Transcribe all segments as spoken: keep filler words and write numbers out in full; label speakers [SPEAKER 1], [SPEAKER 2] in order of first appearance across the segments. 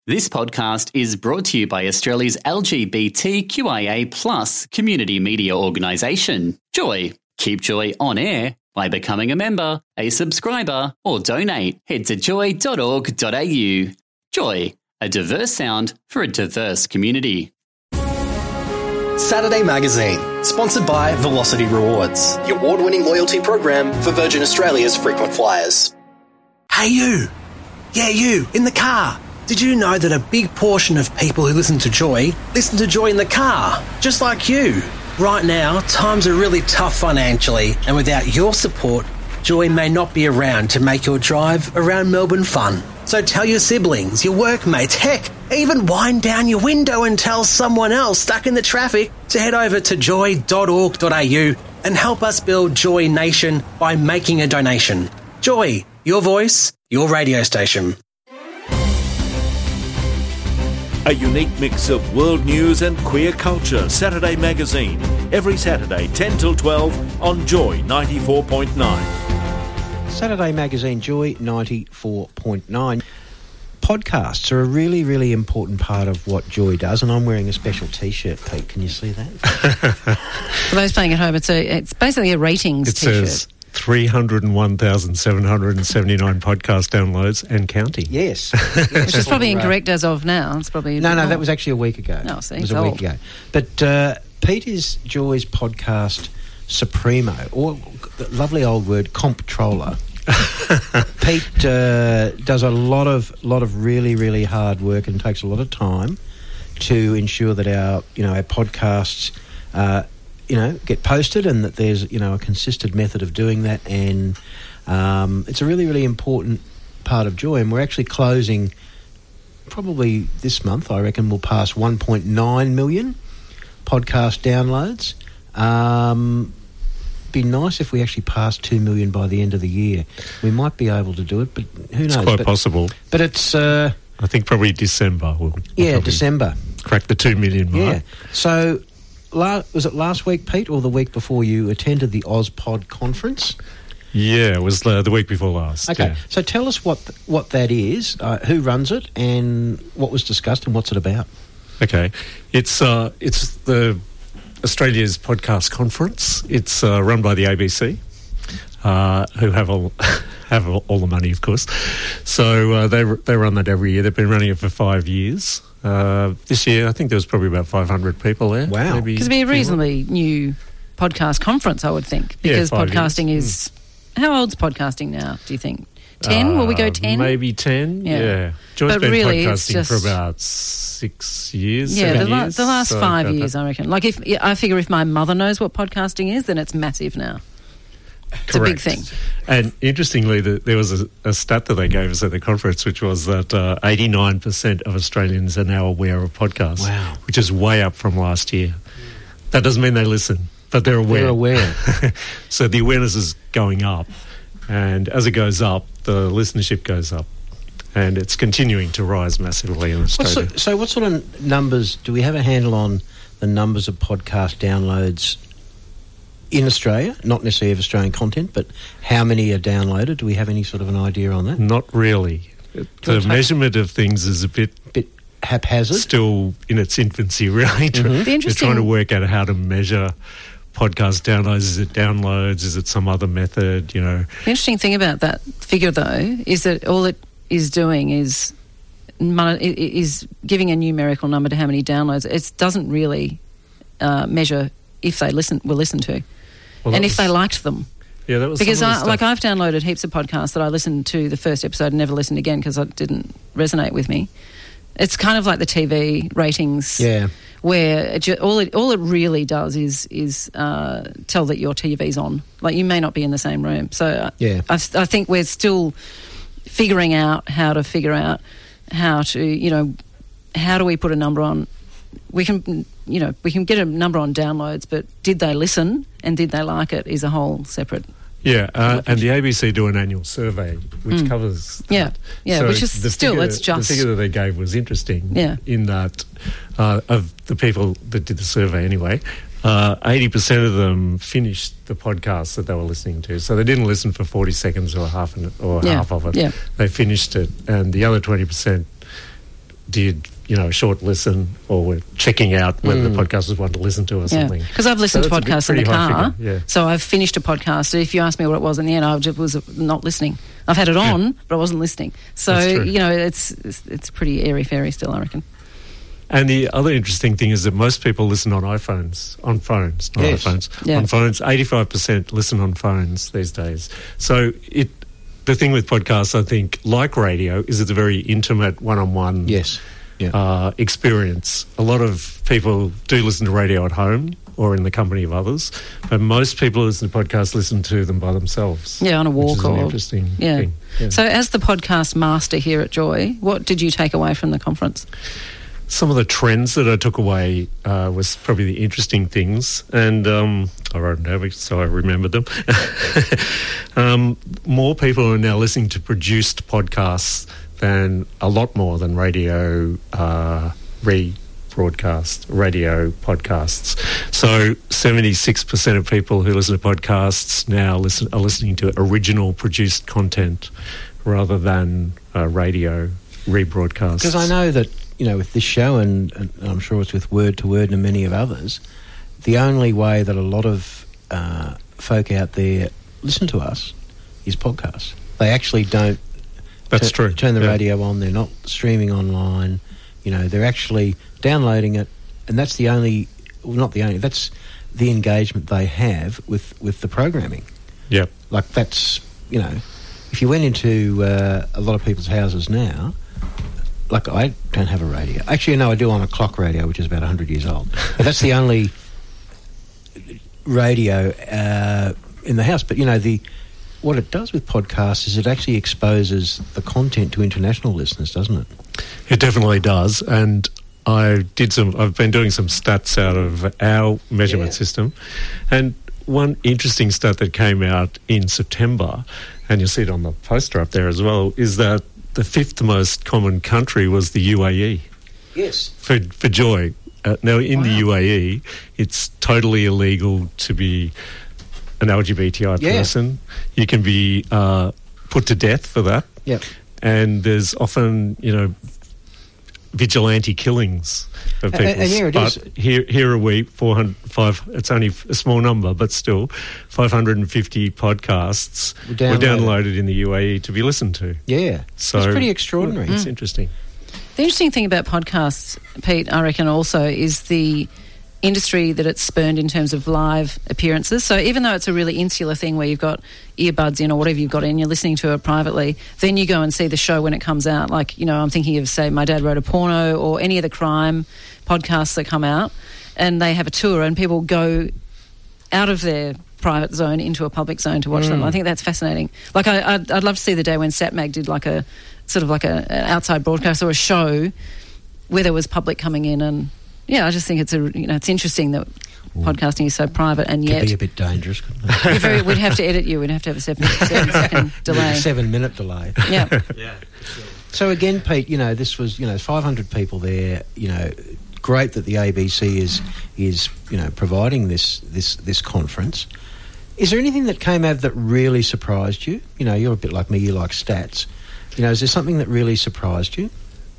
[SPEAKER 1] This podcast is brought to you by Australia's L G B T Q I A plus community media organisation, Joy. Keep Joy on air by becoming a member, a subscriber, or donate. Head to joy dot org dot a u. Joy, a diverse sound for a diverse community.
[SPEAKER 2] Saturday Magazine, sponsored by Velocity Rewards, the award-winning loyalty program for Virgin Australia's frequent flyers.
[SPEAKER 3] Hey you! Yeah, you, in the car! Did you know that a big portion of people who listen to Joy listen to Joy in the car, just like you? Right now, times are really tough financially, and without your support, Joy may not be around to make your drive around Melbourne fun. So tell your siblings, your workmates, heck, even wind down your window and tell someone else stuck in the traffic to head over to joy dot org dot a u and help us build Joy Nation by making a donation. Joy, your voice, your radio station.
[SPEAKER 4] A unique mix of world news and queer culture. Saturday Magazine. Every Saturday, ten till twelve on Joy ninety-four point nine.
[SPEAKER 5] Saturday Magazine, Joy ninety-four point nine. Podcasts are a really, really important part of what Joy does, and I'm wearing a special T-shirt, Pete. Can you see that?
[SPEAKER 6] For those playing at home, it's a it's basically a ratings
[SPEAKER 7] it
[SPEAKER 6] T-shirt.
[SPEAKER 7] Says three hundred one thousand seven hundred seventy-nine podcast downloads and counting.
[SPEAKER 5] Yes.
[SPEAKER 6] Which is probably incorrect as of now. It's probably
[SPEAKER 5] No, no,
[SPEAKER 6] more.
[SPEAKER 5] that was actually a week ago.
[SPEAKER 6] No, see,
[SPEAKER 5] it was
[SPEAKER 6] it's
[SPEAKER 5] a week
[SPEAKER 6] old.
[SPEAKER 5] ago. But uh, Pete is Joy's podcast supremo, or the lovely old word, comptroller. Pete uh, does a lot of lot of really, really hard work and takes a lot of time to ensure that our, you know, our podcasts, uh, you know, get posted, and that there's, you know, a consistent method of doing that. And um, it's a really, really important part of Joy. And we're actually closing probably this month. I reckon we'll pass one point nine million podcast downloads. Um, be nice if we actually passed two million by the end of the year. We might be able to do it, but who knows?
[SPEAKER 7] It's quite
[SPEAKER 5] but,
[SPEAKER 7] possible.
[SPEAKER 5] But it's uh,
[SPEAKER 7] I think probably December. We'll, we'll
[SPEAKER 5] yeah,
[SPEAKER 7] probably
[SPEAKER 5] December.
[SPEAKER 7] Crack the two million mark.
[SPEAKER 5] Yeah. So la- was it last week, Pete, or the week before you attended the AusPod conference?
[SPEAKER 7] Yeah, it was uh, the week before last.
[SPEAKER 5] Okay.
[SPEAKER 7] Yeah.
[SPEAKER 5] So tell us what th- what that is, uh, who runs it, and what was discussed, and what's it about?
[SPEAKER 7] Okay. It's uh, it's the Australia's podcast conference. It's uh, run by the A B C, uh, who have all have all, all the money, of course. So uh, they they run that every year. They've been running it for five years. Uh, this year, I think there was probably about five hundred people there.
[SPEAKER 5] Wow.
[SPEAKER 7] Maybe
[SPEAKER 6] Because it'd be a reasonably new podcast conference, I would think,
[SPEAKER 7] Yeah,
[SPEAKER 6] because
[SPEAKER 7] five
[SPEAKER 6] podcasting
[SPEAKER 7] years.
[SPEAKER 6] is... How old's podcasting now, do you think? ten? Will we go
[SPEAKER 7] Uh,
[SPEAKER 6] ten?
[SPEAKER 7] Maybe ten,
[SPEAKER 6] Yeah.
[SPEAKER 7] yeah. Joy's
[SPEAKER 6] But
[SPEAKER 7] been
[SPEAKER 6] really, it's
[SPEAKER 7] podcasting for
[SPEAKER 6] just-
[SPEAKER 7] about six years,
[SPEAKER 6] Yeah,
[SPEAKER 7] seven
[SPEAKER 6] the, la-
[SPEAKER 7] years.
[SPEAKER 6] the last
[SPEAKER 7] so
[SPEAKER 6] five
[SPEAKER 7] about
[SPEAKER 6] years,
[SPEAKER 7] that.
[SPEAKER 6] I reckon. Like, if yeah, I figure if my mother knows what podcasting is, then it's massive now. It's a big
[SPEAKER 7] Correct.
[SPEAKER 6] thing.
[SPEAKER 7] And interestingly, the, there was a, a stat that they gave us at the conference, which was that uh, eighty-nine percent of Australians are now aware of podcasts,
[SPEAKER 5] Wow.
[SPEAKER 7] which is way up from last year. That doesn't mean they listen, but they're aware.
[SPEAKER 5] They're aware.
[SPEAKER 7] So the awareness is going up, and as it goes up, the listenership goes up, and it's continuing to rise massively in
[SPEAKER 5] What
[SPEAKER 7] Australia.
[SPEAKER 5] so, so what sort of numbers, do we have a handle on the numbers of podcast downloads in Australia? Not necessarily of Australian content, but how many are downloaded? Do we have any sort of an idea on that?
[SPEAKER 7] Not really.
[SPEAKER 5] you
[SPEAKER 7] The
[SPEAKER 5] want to-
[SPEAKER 7] measurement of things is a bit
[SPEAKER 5] Bit haphazard?
[SPEAKER 7] still in its infancy, really.
[SPEAKER 6] The
[SPEAKER 7] We're
[SPEAKER 6] interesting-
[SPEAKER 7] trying to work out how to measure podcast downloads. Is it downloads? Is it some other method? You know,
[SPEAKER 6] The interesting thing about that figure, though, is that all it is doing is mon- i- i- is giving a numerical number to how many downloads. It doesn't really uh, measure if they listen will listen to,
[SPEAKER 7] Well,
[SPEAKER 6] and
[SPEAKER 7] that
[SPEAKER 6] if they
[SPEAKER 7] was-
[SPEAKER 6] liked them.
[SPEAKER 7] yeah, that was
[SPEAKER 6] Because
[SPEAKER 7] some of
[SPEAKER 6] I,
[SPEAKER 7] the
[SPEAKER 6] like
[SPEAKER 7] stuff.
[SPEAKER 6] I've downloaded heaps of podcasts that I listened to the first episode and never listened again because it didn't resonate with me. It's kind of like the T V ratings,
[SPEAKER 5] Yeah.
[SPEAKER 6] where it ju- all it all it really does is is uh, tell that your T V's on. Like, you may not be in the same room. So uh,
[SPEAKER 5] Yeah.
[SPEAKER 6] I, I think we're still figuring out how to figure out how to, you know, how do we put a number on? We can, you know, we can get a number on downloads, but did they listen and did they like it is a whole separate.
[SPEAKER 7] Yeah, uh, and the A B C do an annual survey which covers that.
[SPEAKER 6] Yeah, yeah,
[SPEAKER 7] So
[SPEAKER 6] which is
[SPEAKER 7] the
[SPEAKER 6] still,
[SPEAKER 7] figure,
[SPEAKER 6] it's just-
[SPEAKER 7] The figure that they gave was interesting
[SPEAKER 6] Yeah.
[SPEAKER 7] in that uh, of the people that did the survey anyway, uh, eighty percent of them finished the podcast that they were listening to. So they didn't listen for forty seconds or half an, or
[SPEAKER 6] Yeah,
[SPEAKER 7] half of it.
[SPEAKER 6] yeah.
[SPEAKER 7] They finished it, and the other twenty percent did, you know, a short listen or were checking out whether
[SPEAKER 5] Mm.
[SPEAKER 7] the podcasters wanted to listen to or
[SPEAKER 6] Yeah,
[SPEAKER 7] something.
[SPEAKER 6] because I've listened
[SPEAKER 7] So
[SPEAKER 6] to
[SPEAKER 7] that's a bit-
[SPEAKER 6] podcasts in the
[SPEAKER 7] pretty high
[SPEAKER 6] car.
[SPEAKER 7] figure, yeah.
[SPEAKER 6] So I've finished a podcast. If you ask me what it was in the end, I just was not listening. I've had it on, but I wasn't listening. So
[SPEAKER 7] That's true.
[SPEAKER 6] you know, it's, it's it's pretty airy fairy still, I reckon.
[SPEAKER 7] And the other interesting thing is that most people listen on iPhones, on phones, not
[SPEAKER 5] Yes.
[SPEAKER 7] iPhones,
[SPEAKER 6] Yeah.
[SPEAKER 7] on phones. eighty-five percent listen on phones these days. So it, the thing with podcasts, I think, like radio, is it's a very intimate, one-on-one
[SPEAKER 5] Yes. Yeah.
[SPEAKER 7] uh, experience. A lot of people do listen to radio at home or in the company of others, but most people who listen to podcasts listen to them by themselves.
[SPEAKER 6] Yeah, on a
[SPEAKER 7] which
[SPEAKER 6] walk
[SPEAKER 7] is an
[SPEAKER 6] or
[SPEAKER 7] interesting
[SPEAKER 6] yeah.
[SPEAKER 7] thing. Yeah.
[SPEAKER 6] So as the podcast master here at Joy, what did you take away from the conference?
[SPEAKER 7] Some of the trends that I took away uh, was probably the interesting things, and um, I wrote them down so I remembered them. um, more people are now listening to produced podcasts than a lot more than radio uh, rebroadcast, radio podcasts. So seventy-six percent of people who listen to podcasts now listen, are listening to original produced content rather than uh, radio rebroadcasts.
[SPEAKER 5] Because I know that, you know, with this show, and, and I'm sure it's with Word to Word and many of others, the only way that a lot of uh, folk out there listen to us is podcasts. They actually don't
[SPEAKER 7] That's
[SPEAKER 5] tu-
[SPEAKER 7] true.
[SPEAKER 5] turn the
[SPEAKER 7] Yeah.
[SPEAKER 5] radio on. They're not streaming online. You know, they're actually downloading it, and that's the only, well, not the only, that's the engagement they have with, with the programming.
[SPEAKER 7] Yep.
[SPEAKER 5] Like that's, you know, if you went into uh, a lot of people's houses now, like I don't have a radio. Actually, no, I do on a clock radio, which is about one hundred years old. But that's the only radio uh, in the house. But, you know, the what it does with podcasts is it actually exposes the content to international listeners, doesn't it?
[SPEAKER 7] It definitely does, and I did some. I've been doing some stats out of our measurement
[SPEAKER 5] Yeah.
[SPEAKER 7] system, and one interesting stat that came out in September, and you'll see it on the poster up there as well, is that the fifth most common country was the U A E
[SPEAKER 5] Yes.
[SPEAKER 7] for for Joy. Uh, now, in
[SPEAKER 5] Wow.
[SPEAKER 7] the U A E, it's totally illegal to be an L G B T I
[SPEAKER 5] Yeah.
[SPEAKER 7] person. You can be uh, put to death for that.
[SPEAKER 5] Yep.
[SPEAKER 7] And there's often, you know, vigilante killings of
[SPEAKER 5] A-
[SPEAKER 7] people.
[SPEAKER 5] and here it
[SPEAKER 7] but
[SPEAKER 5] is.
[SPEAKER 7] Here, here are we, four hundred, five, it's only a small number, but still, five hundred fifty podcasts
[SPEAKER 5] Were
[SPEAKER 7] were
[SPEAKER 5] downloaded.
[SPEAKER 7] downloaded in the U A E to be listened to.
[SPEAKER 5] Yeah.
[SPEAKER 7] So
[SPEAKER 5] it's pretty extraordinary.
[SPEAKER 7] It's interesting.
[SPEAKER 6] The interesting thing about podcasts, Pete, I reckon also is the industry that it's spurned in terms of live appearances. So even though it's a really insular thing where you've got earbuds in or whatever you've got in, you're listening to it privately, then you go and see the show when it comes out. Like, you know, I'm thinking of, say, My Dad Wrote a Porno or any of the crime podcasts that come out, and they have a tour and people go out of their private zone into a public zone to watch them. I think that's fascinating. Like, I, I'd, I'd love to see the day when SatMag did like a sort of like a, an outside broadcast or a show where there was public coming in, and yeah, I just think it's a you know it's interesting that podcasting is so private, and
[SPEAKER 5] Could
[SPEAKER 6] yet
[SPEAKER 5] be a bit dangerous, couldn't it?
[SPEAKER 6] we're very, we'd have to edit you. We'd have to have a seven, seven second delay.
[SPEAKER 5] Seven minute delay.
[SPEAKER 6] Yeah,
[SPEAKER 5] So again, Pete, you know, this was, you know, five hundred people there. You know, great that the A B C is is you know providing this this this conference. Is there anything that came out that really surprised you? You know, you're a bit like me. You like stats. You know, is there something that really surprised you?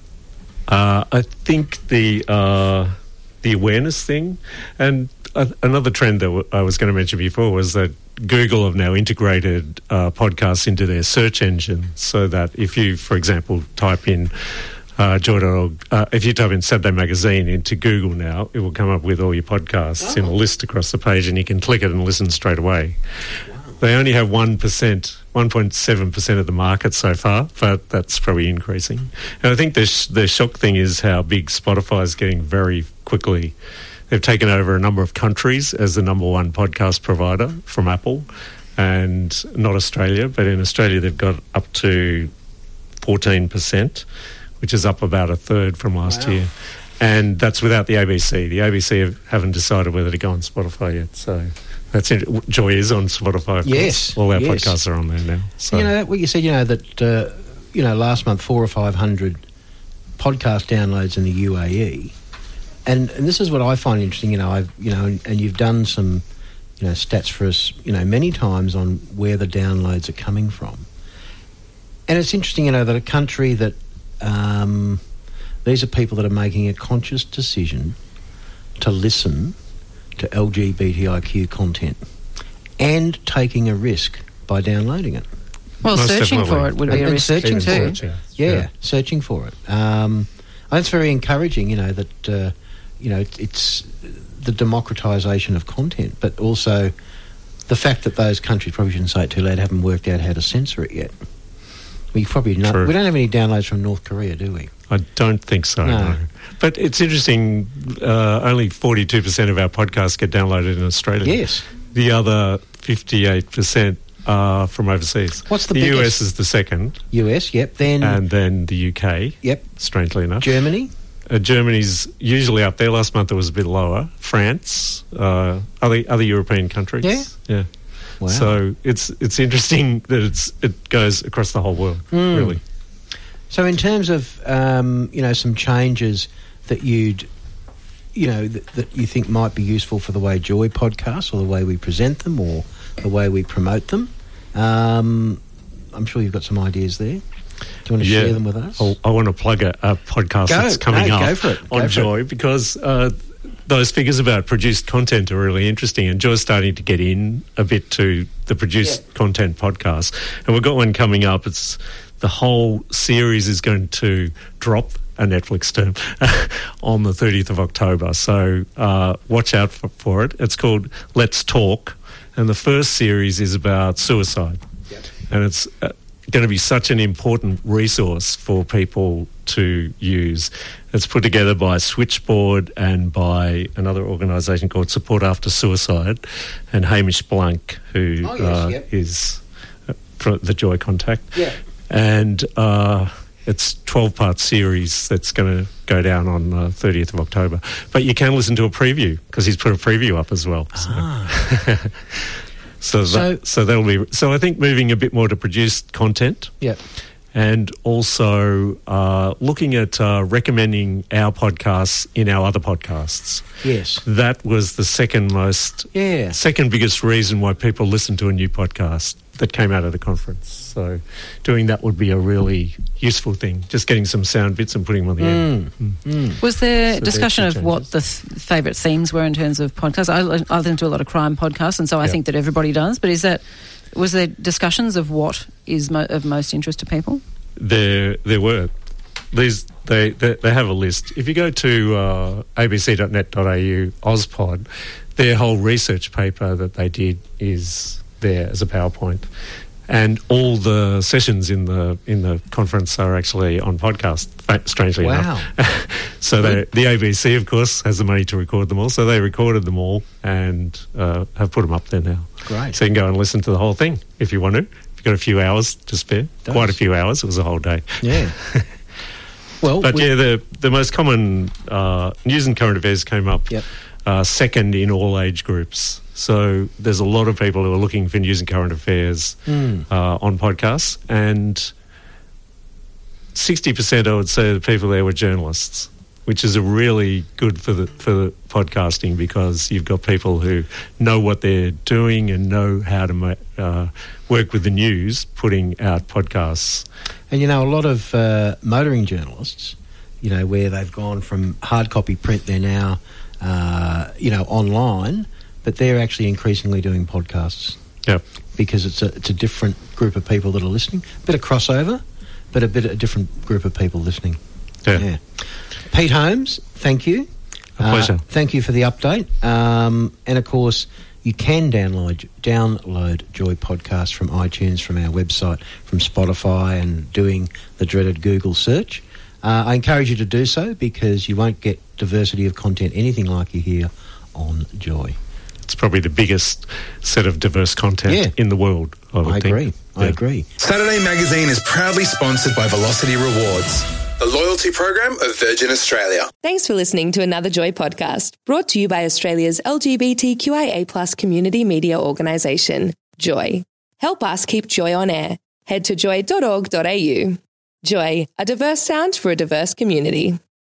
[SPEAKER 7] Uh, I think the uh, the awareness thing, and uh, another trend that w- I was going to mention before was that Google have now integrated uh, podcasts into their search engine, so that if you, for example, type in uh, Joy dot org, uh, if you type in Saturday Magazine into Google now, it will come up with all your podcasts in a list across the page, and you can click it and listen straight away. They only have one percent, one point seven percent of the market so far, but that's probably increasing. And I think the, sh- the shock thing is how big Spotify is getting very quickly. They've taken over a number of countries as the number one podcast provider from Apple, and not Australia, but in Australia they've got up to fourteen percent, which is up about a third from last
[SPEAKER 5] Wow.
[SPEAKER 7] year. And that's without the A B C. The A B C have, haven't decided whether to go on Spotify yet, so... That's it. Joy is on Spotify, of
[SPEAKER 5] Yes,
[SPEAKER 7] course. All our
[SPEAKER 5] yes.
[SPEAKER 7] podcasts are on there now. So.
[SPEAKER 5] You know, that, what you said, you know, that, uh, you know, last month, four or five hundred podcast downloads in the U A E. And, and this is what I find interesting, you know, I've, you know, and, and you've done some, you know, stats for us, you know, many times on where the downloads are coming from. And it's interesting, you know, that a country that um, These are people that are making a conscious decision to listen to L G B T I Q content and taking a risk by downloading it.
[SPEAKER 6] Well,
[SPEAKER 7] Most
[SPEAKER 6] searching
[SPEAKER 7] definitely.
[SPEAKER 6] for it would be
[SPEAKER 5] And-
[SPEAKER 6] a
[SPEAKER 5] and
[SPEAKER 6] risk
[SPEAKER 5] searching
[SPEAKER 6] too.
[SPEAKER 5] for it.
[SPEAKER 7] Searching.
[SPEAKER 5] Yeah,
[SPEAKER 7] Yeah.
[SPEAKER 5] searching for it. Um, that's very encouraging, you know, that, uh, you know, it's the democratisation of content, but also the fact that those countries, probably shouldn't say it too loud, haven't worked out how to censor it yet. We probably not,
[SPEAKER 7] True.
[SPEAKER 5] we don't have any downloads from North Korea, do we?
[SPEAKER 7] I don't think so,
[SPEAKER 5] No.
[SPEAKER 7] no. But it's interesting, uh, only forty-two percent of our podcasts get downloaded in Australia.
[SPEAKER 5] Yes.
[SPEAKER 7] The other fifty-eight percent are from overseas.
[SPEAKER 5] What's the
[SPEAKER 7] The U S
[SPEAKER 5] biggest?
[SPEAKER 7] is the second,
[SPEAKER 5] U S, yep. Then,
[SPEAKER 7] and then the U K,
[SPEAKER 5] yep,
[SPEAKER 7] strangely enough.
[SPEAKER 5] Germany.
[SPEAKER 7] Uh, Germany's usually up there. Last month it was a bit lower. France, uh, other other European countries.
[SPEAKER 5] Yeah?
[SPEAKER 7] Yeah.
[SPEAKER 5] Wow.
[SPEAKER 7] So it's it's interesting that it's it goes across the whole world,
[SPEAKER 5] Mm.
[SPEAKER 7] really.
[SPEAKER 5] So in terms of, um, you know, some changes that you'd, you know, that, that you think might be useful for the way Joy podcasts or the way we present them or the way we promote them, um, I'm sure you've got some ideas there. Do you want to share them with us?
[SPEAKER 7] I'll- I want to plug a, a podcast
[SPEAKER 5] Go.
[SPEAKER 7] that's coming
[SPEAKER 5] No,
[SPEAKER 7] up
[SPEAKER 5] go for it. Go
[SPEAKER 7] on
[SPEAKER 5] for
[SPEAKER 7] Joy because uh, those figures about produced content are really interesting, and Joy's starting to get in a bit to the produced
[SPEAKER 5] Yeah.
[SPEAKER 7] content podcast. And we've got one coming up. It's the whole series is going to drop, a Netflix term, on the thirtieth of October. So uh, watch out for, for it. It's called Let's Talk, and the first series is about suicide.
[SPEAKER 5] Yep.
[SPEAKER 7] And it's uh, going to be such an important resource for people to use. It's put together by Switchboard and by another organisation called Support After Suicide, and Hamish Blank, who
[SPEAKER 5] Oh, yes,
[SPEAKER 7] uh,
[SPEAKER 5] yep.
[SPEAKER 7] is uh, from the Joy Contact.
[SPEAKER 5] Yeah.
[SPEAKER 7] And uh, it's a twelve-part series that's going to go down on the uh, thirtieth of October. But you can listen to a preview because he's put a preview up as well. So.
[SPEAKER 5] Ah.
[SPEAKER 7] So,
[SPEAKER 5] So-
[SPEAKER 7] that, so that'll be so. I think moving a bit more to produced content,
[SPEAKER 5] Yep.
[SPEAKER 7] and also uh, looking at uh, recommending our podcasts in our other podcasts.
[SPEAKER 5] Yes.
[SPEAKER 7] That was the second most,
[SPEAKER 5] Yeah.
[SPEAKER 7] second biggest reason why people listen to a new podcast that came out of the conference. So, doing that would be a really useful thing. Just getting some sound bits and putting them on the end. Mm.
[SPEAKER 6] Was there
[SPEAKER 7] So
[SPEAKER 6] discussion
[SPEAKER 7] there's
[SPEAKER 6] of
[SPEAKER 7] two
[SPEAKER 6] what
[SPEAKER 7] changes.
[SPEAKER 6] the th- favourite themes were in terms of podcasts? I, I listen to a lot of crime podcasts, and so I
[SPEAKER 7] Yeah.
[SPEAKER 6] think that everybody does. But is that was there discussions of what is mo- of most interest to people?
[SPEAKER 7] There, there were these. They, they they have a list. If you go to uh, a b c dot net dot a u Ozpod, their whole research paper that they did is there as a PowerPoint, and all the sessions in the in the conference are actually on podcast. Strangely
[SPEAKER 5] Wow.
[SPEAKER 7] enough, so they, the A B C, of course, has the money to record them all. So they recorded them all and uh, have put them up there now.
[SPEAKER 5] Great.
[SPEAKER 7] So you can go and listen to the whole thing if you want to. If you've got a few hours to spare,
[SPEAKER 5] Does.
[SPEAKER 7] quite a few hours. It was a whole day.
[SPEAKER 5] Yeah. Well,
[SPEAKER 7] But
[SPEAKER 5] we-
[SPEAKER 7] yeah, the the most common uh, news and current affairs came up
[SPEAKER 5] Yep.
[SPEAKER 7] uh, second in all age groups. So there's a lot of people who are looking for news and current affairs
[SPEAKER 5] Mm.
[SPEAKER 7] uh, on podcasts, and sixty percent, I would say, of the people there were journalists, which is a really good for the for the podcasting because you've got people who know what they're doing and know how to ma- uh, work with the news, putting out podcasts.
[SPEAKER 5] And, you know, a lot of uh, motoring journalists, you know, where they've gone from hard copy print, they're now, uh, you know, online, but they're actually increasingly doing podcasts
[SPEAKER 7] Yep.
[SPEAKER 5] because it's a, it's a different group of people that are listening. Bit of crossover, but a bit a different group of people listening.
[SPEAKER 7] Yeah.
[SPEAKER 5] Pete Holmes, thank you.
[SPEAKER 7] A pleasure.
[SPEAKER 5] Uh, thank you for the update. Um, and, of course, you can download download Joy Podcast from iTunes, from our website, from Spotify, and doing the dreaded Google search. Uh, I encourage you to do so because you won't get diversity of content anything like you hear on Joy.
[SPEAKER 7] It's probably the biggest set of diverse content
[SPEAKER 5] Yeah.
[SPEAKER 7] in the world, I would
[SPEAKER 5] I
[SPEAKER 7] think.
[SPEAKER 5] agree. I
[SPEAKER 7] Yeah.
[SPEAKER 5] agree.
[SPEAKER 2] Saturday Magazine is proudly sponsored by Velocity Rewards, the loyalty program of Virgin Australia.
[SPEAKER 8] Thanks for listening to another Joy podcast, brought to you by Australia's L G B T Q I A plus community media organisation, Joy. Help us keep Joy on air. Head to joy dot org dot a u. Joy, a diverse sound for a diverse community.